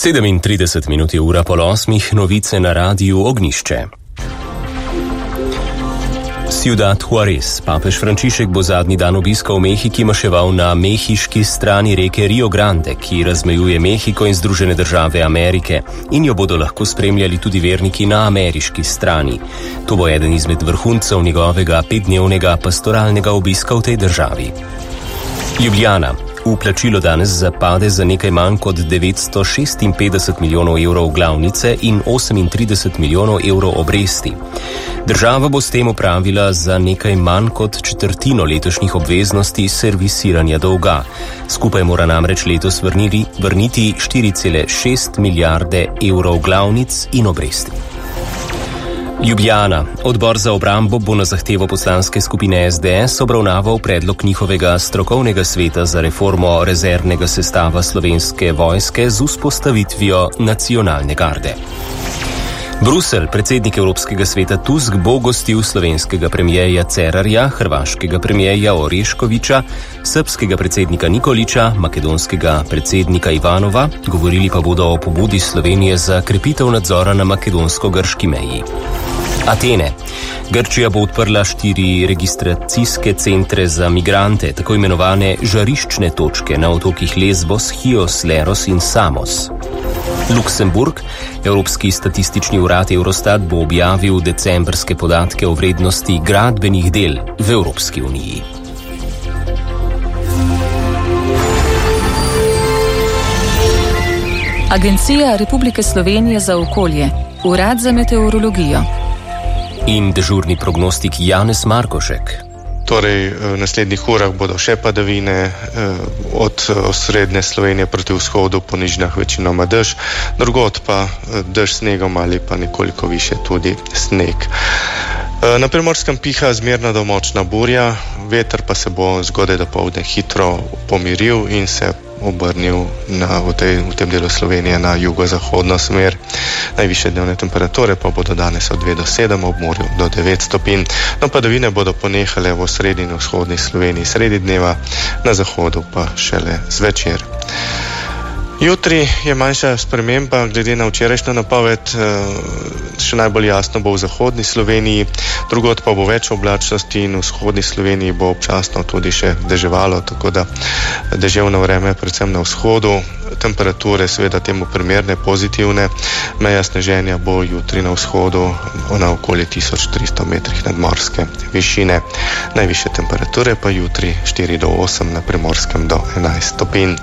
37 minut je ura pol 8, novice na radiju Ognjišče. Ciudad Juarez. Papež Frančišek bo zadnji dan obiska v Mehiki maševal na mehiški strani reke Rio Grande, ki razmejuje Mehiko in Združene države Amerike, in jo bodo lahko spremljali tudi verniki na ameriški strani. To bo eden izmed vrhuncev njegovega 5-dnevnega pastoralnega obiska v tej državi. Ljubljana. Vplačilo danes zapade za nekaj manj kot 956 milijonov evrov glavnice in 38 milijonov evrov obresti. Država bo s tem opravila za nekaj manj kot četrtino letošnjih obveznosti servisiranja dolga. Skupaj mora namreč letos vrniti 4,6 milijarde evrov glavnic in obresti. Ljubljana. Odbor za obrambo bo na zahtevo poslanske skupine SDS obravnaval predlog njihovega strokovnega sveta za reformo rezervnega sestava Slovenske vojske z vzpostavitvijo nacionalne garde. Bruselj. Predsednik Evropskega sveta Tusk bo gostil slovenskega premijeja Cerarja, hrvaškega premijeja Oreškoviča, srbskega predsednika Nikolića, makedonskega predsednika Ivanova, govorili pa bodo o pobudi Slovenije za krepitev nadzora na makedonsko-grški meji. Atene. Grčija bo odprla 4 registracijske centre za migrante, tako imenovane žariščne točke na otokih Lesbos, Chios, Leros in Samos. Luksemburg. Evropski statistični urad Eurostat bo objavil decembrske podatke o vrednosti gradbenih del v Evropski uniji. Agencija Republike Slovenije za okolje, Urad za meteorologijo. In dežurni prognostik Janez Markošek. Torej, v naslednjih urah bodo še padavine, od osrednje Slovenije proti vzhodu po nižinah večinoma dež, drugod pa dež snegom ali pa nekoliko više tudi sneg. Na Primorskem piha zmerna do močna burja, veter pa se bo zgodaj dopoldne hitro pomiril in se obrnil v tem delu Slovenije na jugozahodno smer. Najvišje dnevne temperature pa bodo danes od 2 do 7, ob morju do 9 stopinj. No, padavine bodo ponehale v srednji in vzhodni Sloveniji sredi dneva, na zahodu pa šele zvečer. Jutri je manjša sprememba glede na včerajšnjo napoved, še najbolj jasno bo v zahodni Sloveniji, drugod pa bo več oblačnosti in v vzhodni Sloveniji bo občasno tudi še deževalo, tako da deževno vreme predvsem na vzhodu, temperature seveda temu primerne, pozitivne, meja sneženja bo jutri na vzhodu na okoli 1300 metrih nadmorske višine, najvišje temperature pa jutri 4 do 8, na Primorskem do 11 stopinj.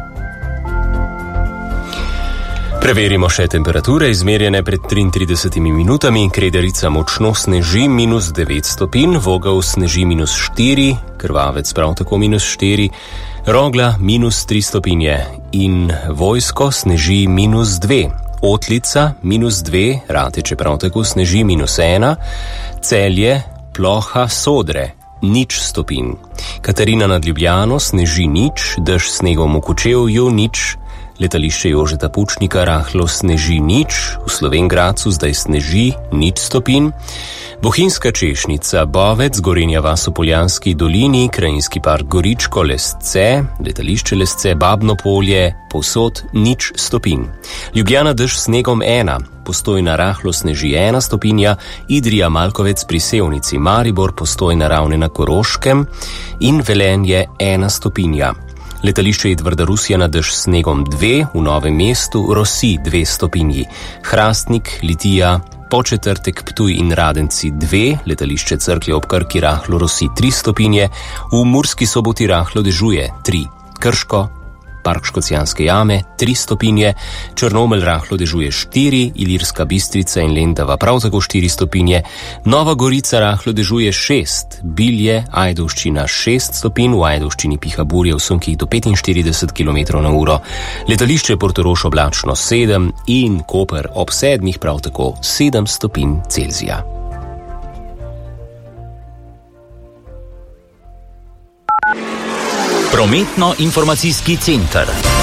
Preverimo še temperature, izmerjene pred 33 minutami. Krederica močno sneži, -9 stopinj, Vogel sneži -4, Krvavec prav tako -4, Rogla -3 stopinje in Vojsko sneži -2, Otlica -2, Rateče prav tako sneži -1, Celje, Ploha, Sodre 0 stopinj, Katarina nad Ljubljano sneži 0, dež snegom v Kočevju 0, Letališče Jožeta Pučnika rahlo sneži 0, v Slovenj Gradcu zdaj sneži 0 stopinj, Bohinjska Češnica, Bovec, Gorenja vas v Poljanski dolini, Krajinski park Goričko, Lesce, Letališče Lesce, Babno polje, povsod 0 stopinj. Ljubljana dež snegom 1, Postojna rahlo sneži 1 stopinja, Idrija Malkovec pri Sevnici, Maribor, Postojna Ravne na Koroškem in Velenje 1 stopinja. Letališče Edvarda Rusjana dež snegom 2, v Novem mestu Rosi 2 stopinji, Hrastnik, Litija, Početrtek, Ptuj in Radenci 2, letališče Cerklje ob Krki rahlo rosi 3 stopinje, v Murski Soboti rahlo dežuje 3, Krško, Park Škocjanske jame 3 stopinje, Črnomelj rahlo dežuje 4, Ilirska Bistrica in Lendava prav tako 4 stopinje, Nova Gorica rahlo dežuje 6, Bilje, Ajdovščina 6 stopinj, v Ajdovščini piha burja v sunkih do 45 km/h, letališče Portorož oblačno 7 in Koper ob 7 prav tako 7 stopinj Celzija. Prometno-informacijski center.